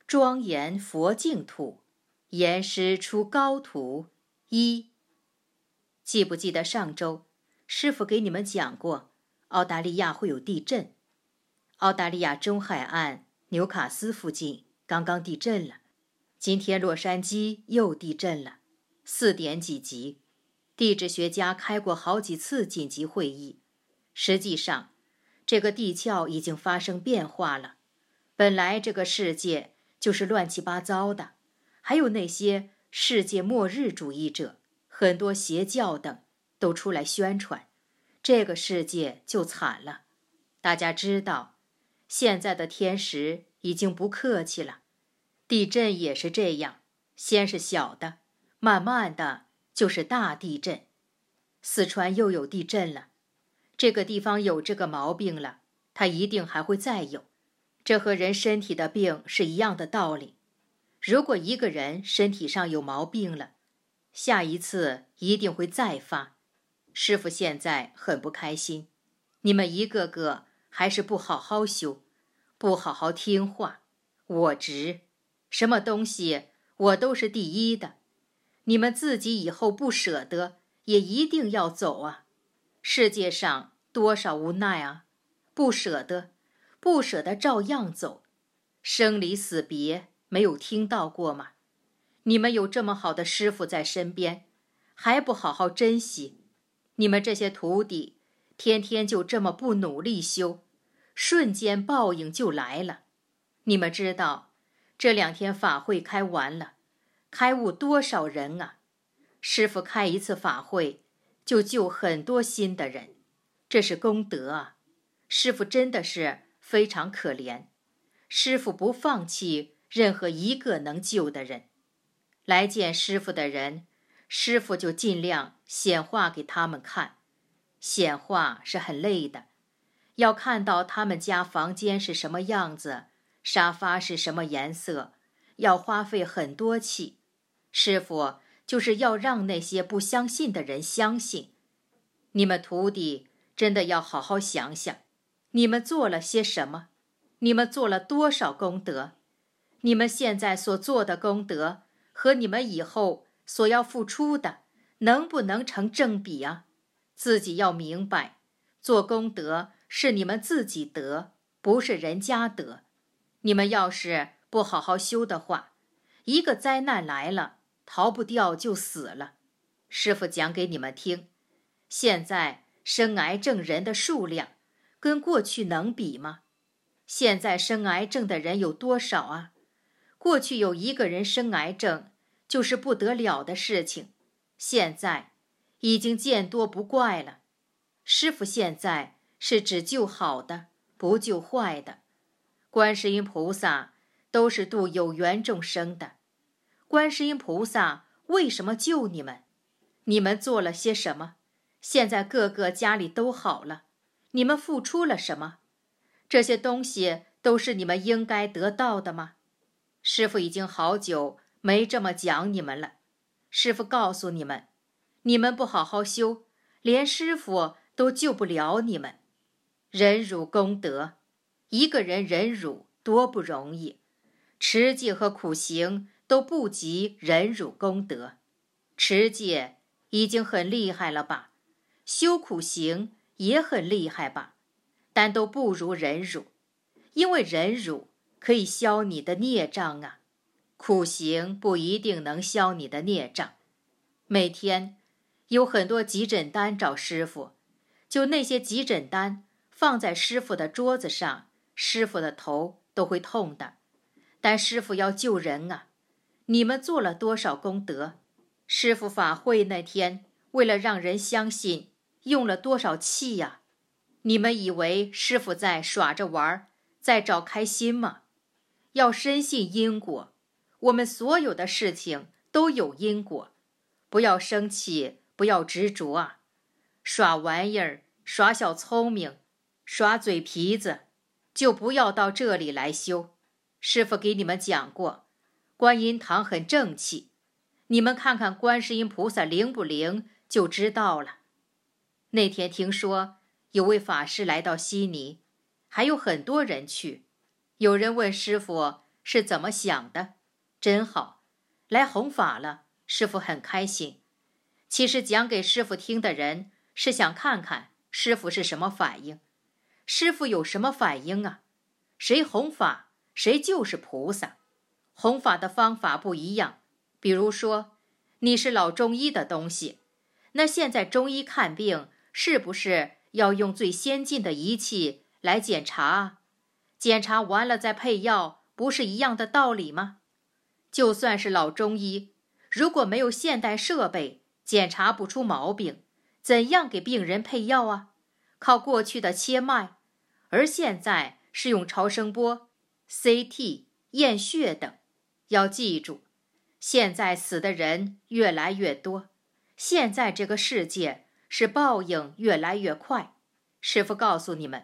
庄严佛净土，严师出高徒。一，记不记得上周师父给你们讲过，澳大利亚会有地震？澳大利亚中海岸纽卡斯附近刚刚地震了，今天洛杉矶又地震了，4点几级。地质学家开过好几次紧急会议，实际上这个地壳已经发生变化了。本来这个世界就是乱七八糟的，还有那些世界末日主义者，很多邪教等都出来宣传，这个世界就惨了。大家知道，现在的天时已经不客气了，地震也是这样，先是小的，慢慢的就是大地震。四川又有地震了，这个地方有这个毛病了，它一定还会再有。这和人身体的病是一样的道理。如果一个人身体上有毛病了，下一次一定会再发。师父现在很不开心，你们一个个还是不好好修，不好好听话。我执，什么东西我都是第一的。你们自己以后不舍得，也一定要走啊。世界上多少无奈啊，不舍得，不舍得照样走。生离死别没有听到过吗？你们有这么好的师父在身边，还不好好珍惜？你们这些徒弟天天就这么不努力修，瞬间报应就来了。你们知道这2天法会开完了，开悟多少人啊？师父开一次法会就救很多新的人，这是功德啊。师父真的是非常可怜，师父不放弃任何一个能救的人。来见师父的人，师父就尽量显化给他们看。显化是很累的，要看到他们家房间是什么样子，沙发是什么颜色，要花费很多气。师父就是要让那些不相信的人相信。你们徒弟真的要好好想想，你们做了些什么？你们做了多少功德？你们现在所做的功德和你们以后所要付出的，能不能成正比啊？自己要明白，做功德是你们自己得，不是人家得。你们要是不好好修的话，一个灾难来了，逃不掉就死了。师父讲给你们听，现在生癌症人的数量跟过去能比吗？现在生癌症的人有多少啊？过去有1个人生癌症就是不得了的事情，现在已经见多不怪了。师父现在是只救好的，不救坏的。观世音菩萨都是度有缘众生的。观世音菩萨为什么救你们？你们做了些什么？现在个个家里都好了，你们付出了什么？这些东西都是你们应该得到的吗？师父已经好久没这么讲你们了。师父告诉你们，你们不好好修，连师父都救不了你们。忍辱功德，一个人忍辱多不容易，持戒和苦行都不及忍辱功德。持戒已经很厉害了吧？修苦行也很厉害吧？但都不如忍辱，因为忍辱可以消你的孽障啊，苦行不一定能消你的孽障。每天有很多急诊单找师父，就那些急诊单放在师父的桌子上，师父的头都会痛的。但师父要救人啊，你们做了多少功德？师父法会那天，为了让人相信，用了多少气呀？你们以为师父在耍着玩，在找开心吗？要深信因果，我们所有的事情都有因果，不要生气，不要执着啊！耍玩意儿，耍小聪明，耍嘴皮子，就不要到这里来修。师父给你们讲过，观音堂很正气，你们看看观世音菩萨灵不灵就知道了。那天听说有位法师来到悉尼，还有很多人去。有人问师父， 是怎么想的？真好，来弘法了，师父很开心。其实讲给师父听的人是想看看师父是什么反应。师父有什么反应啊？谁弘法，谁就是菩萨。弘法的方法不一样，比如说，你是老中医的东西，那现在中医看病是不是要用最先进的仪器来检查？检查完了再配药，不是一样的道理吗？就算是老中医，如果没有现代设备，检查不出毛病，怎样给病人配药啊？靠过去的切脉，而现在是用超声波、CT、验血等。要记住，现在死的人越来越多，现在这个世界是报应越来越快。师父告诉你们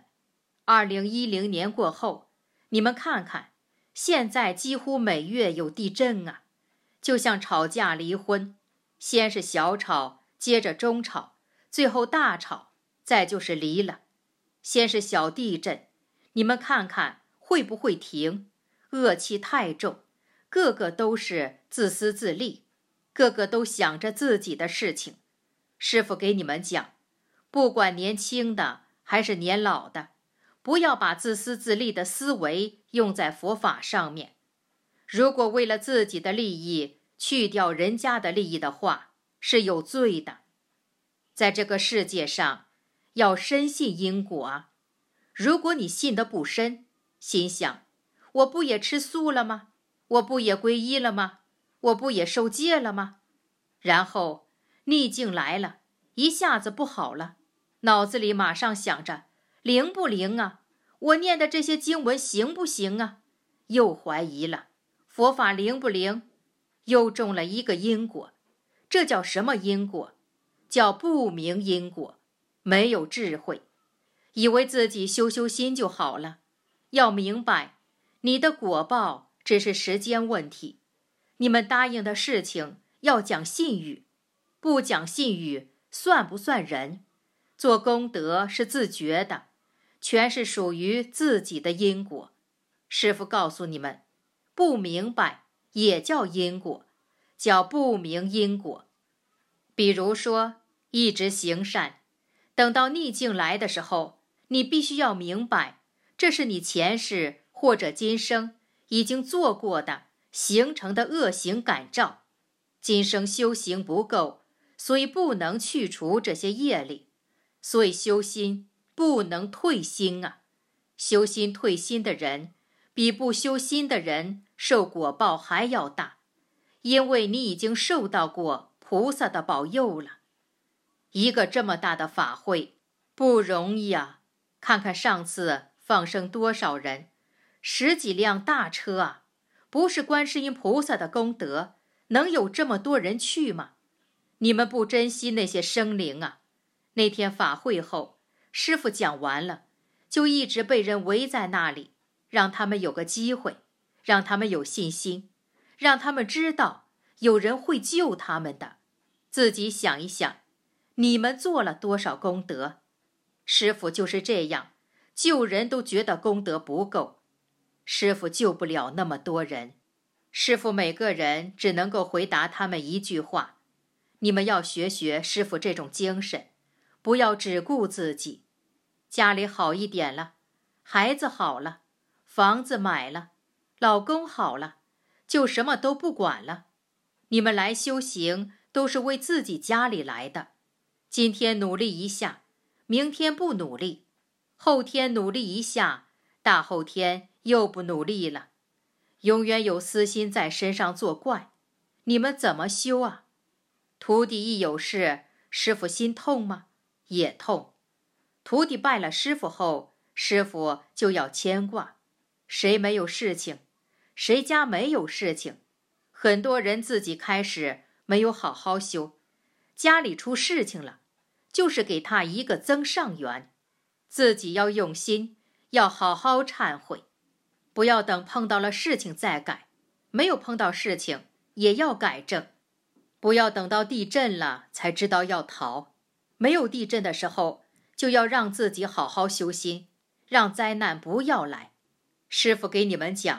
，2010年过后，你们看看，现在几乎每月有地震啊，就像吵架离婚，先是小吵，接着中吵，最后大吵，再就是离了。先是小地震，你们看看会不会停？恶气太重，个个都是自私自利，个个都想着自己的事情。师父给你们讲，不管年轻的还是年老的，不要把自私自利的思维用在佛法上面。如果为了自己的利益去掉人家的利益的话，是有罪的。在这个世界上，要深信因果啊。如果你信得不深，心想，我不也吃素了吗？我不也皈依了吗？我不也受戒了吗？然后逆境来了，一下子不好了，脑子里马上想着，灵不灵啊？我念的这些经文行不行啊？又怀疑了，佛法灵不灵？又中了一个因果。这叫什么因果？叫不明因果，没有智慧，以为自己修心就好了。要明白，你的果报只是时间问题。你们答应的事情要讲信誉，不讲信誉算不算人？做功德是自觉的，全是属于自己的因果。师父告诉你们，不明白也叫因果，叫不明因果。比如说，一直行善，等到逆境来的时候，你必须要明白，这是你前世或者今生已经做过的形成的恶行感召。今生修行不够，所以不能去除这些业力，所以修心不能退心啊。修心退心的人，比不修心的人受果报还要大，因为你已经受到过菩萨的保佑了。一个这么大的法会不容易啊，看看上次放生多少人，10几辆大车啊，不是观世音菩萨的功德，能有这么多人去吗？你们不珍惜那些生灵啊。那天法会后，师父讲完了，就一直被人围在那里，让他们有个机会，让他们有信心，让他们知道有人会救他们的。自己想一想，你们做了多少功德？师父就是这样，救人都觉得功德不够。师父救不了那么多人，师父每个人只能够回答他们一句话：你们要学学师父这种精神，不要只顾自己。家里好一点了，孩子好了，房子买了，老公好了，就什么都不管了。你们来修行都是为自己家里来的，今天努力一下，明天不努力，后天努力一下，大后天又不努力了，永远有私心在身上作怪。你们怎么修啊？徒弟一有事，师父心痛吗？也痛。徒弟拜了师父后，师父就要牵挂。谁没有事情？谁家没有事情？很多人自己开始没有好好修，家里出事情了，就是给他一个增上缘。自己要用心，要好好忏悔，不要等碰到了事情再改，没有碰到事情也要改正。不要等到地震了才知道要逃，没有地震的时候就要让自己好好修心，让灾难不要来。师父给你们讲，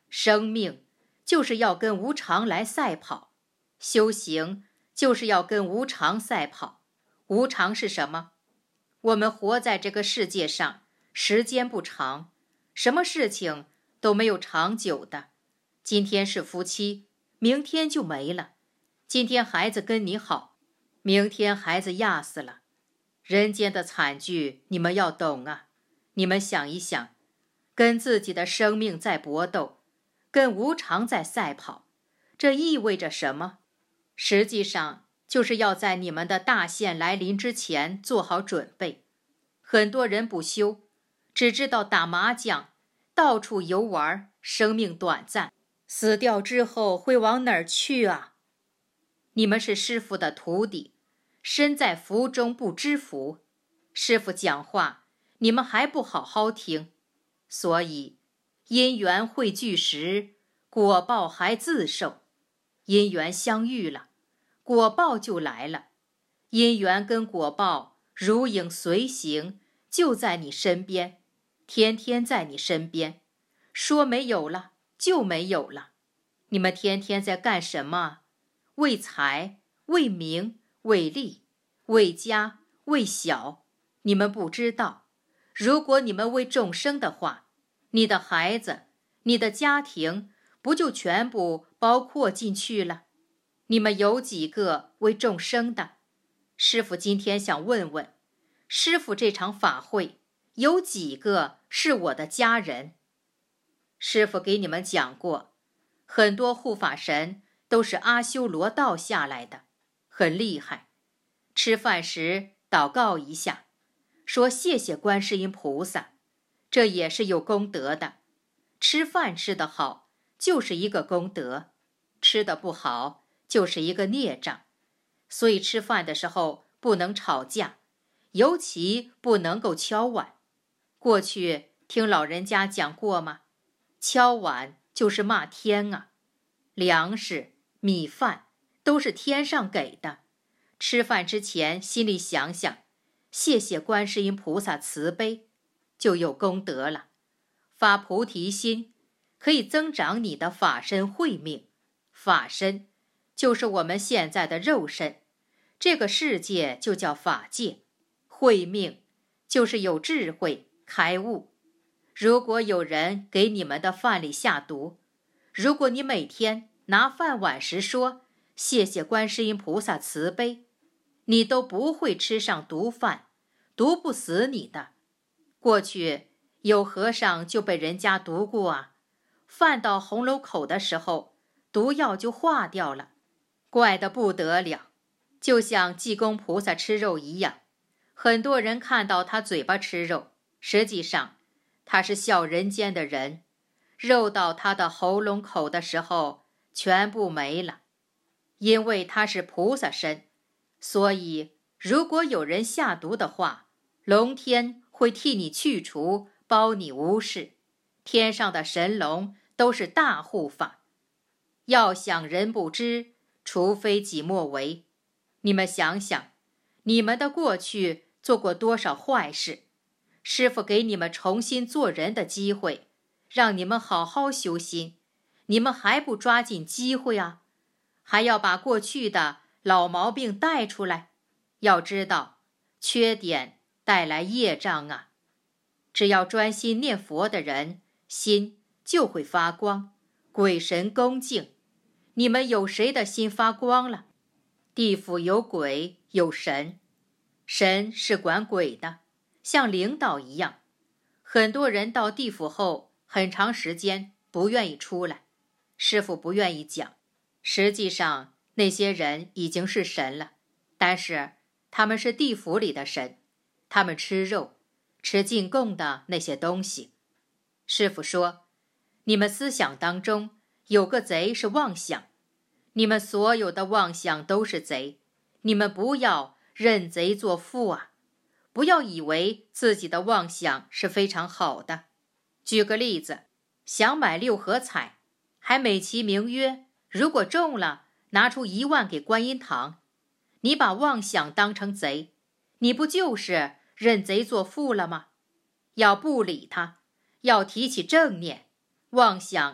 生命就是要跟无常来赛跑，修行就是要跟无常赛跑。无常是什么？我们活在这个世界上，时间不长，什么事情都没有长久的。今天是夫妻，明天就没了。今天孩子跟你好，明天孩子压死了。人间的惨剧你们要懂啊！你们想一想，跟自己的生命在搏斗，跟无常在赛跑，这意味着什么？实际上就是要在你们的大限来临之前做好准备。很多人不修，只知道打麻将，到处游玩，生命短暂，死掉之后会往哪儿去啊？你们是师父的徒弟，身在福中不知福。师父讲话，你们还不好好听，所以因缘会聚时，果报还自受。因缘相遇了，果报就来了。因缘跟果报如影随形，就在你身边，天天在你身边。说没有了就没有了。你们天天在干什么？为财，为名，为利，为家，为小。你们不知道，如果你们为众生的话，你的孩子，你的家庭不就全部包括进去了？你们有几个为众生的？师父今天想问问，师父这场法会有几个是我的家人？师父给你们讲过，很多护法神都是阿修罗道下来的，很厉害。吃饭时祷告一下，说谢谢观世音菩萨，这也是有功德的。吃饭吃得好就是一个功德，吃得不好就是一个孽障。所以吃饭的时候不能吵架，尤其不能够敲碗。过去听老人家讲过吗？敲碗就是骂天啊。粮食、米饭都是天上给的，吃饭之前心里想想，谢谢观世音菩萨慈悲，就有功德了。发菩提心可以增长你的法身慧命。法身就是我们现在的肉身，这个世界就叫法界。慧命就是有智慧开悟。如果有人给你们的饭里下毒，如果你每天拿饭碗时说谢谢观世音菩萨慈悲，你都不会吃上毒饭，毒不死你的。过去有和尚就被人家毒过啊，饭到喉咙口的时候，毒药就化掉了，怪得不得了。就像济公菩萨吃肉一样，很多人看到他嘴巴吃肉，实际上他是笑人间的人。肉到他的喉咙口的时候全部没了。因为他是菩萨身，所以如果有人下毒的话，龙天会替你去除，包你无事。天上的神龙都是大护法。要想人不知，除非己莫为。你们想想，你们的过去做过多少坏事？师父给你们重新做人的机会，让你们好好修心，你们还不抓紧机会啊？还要把过去的老毛病带出来。要知道，缺点带来业障啊。只要专心念佛的人，心就会发光，鬼神恭敬。你们有谁的心发光了？地府有鬼有神，神是管鬼的，像领导一样。很多人到地府后很长时间不愿意出来，师父不愿意讲。实际上那些人已经是神了，但是他们是地府里的神，他们吃肉，吃进贡的那些东西。师父说，你们思想当中有个贼是妄想，你们所有的妄想都是贼，你们不要认贼作父啊！不要以为自己的妄想是非常好的。举个例子，想买6合彩，还美其名曰如果中了，拿出1万给观音堂。你把妄想当成贼，你不就是认贼作父了吗？要不理他，要提起正念，妄想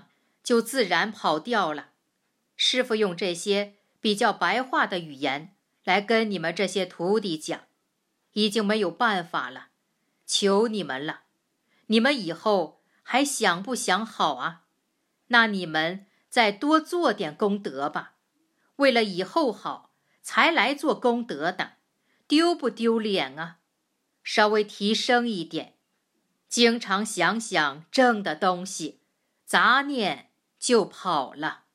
就自然跑掉了。师父用这些比较白话的语言来跟你们这些徒弟讲，已经没有办法了，求你们了，你们以后还想不想好啊？那你们再多做点功德吧，为了以后好才来做功德的，丢不丢脸啊？稍微提升一点，经常想想正的东西，杂念就跑了。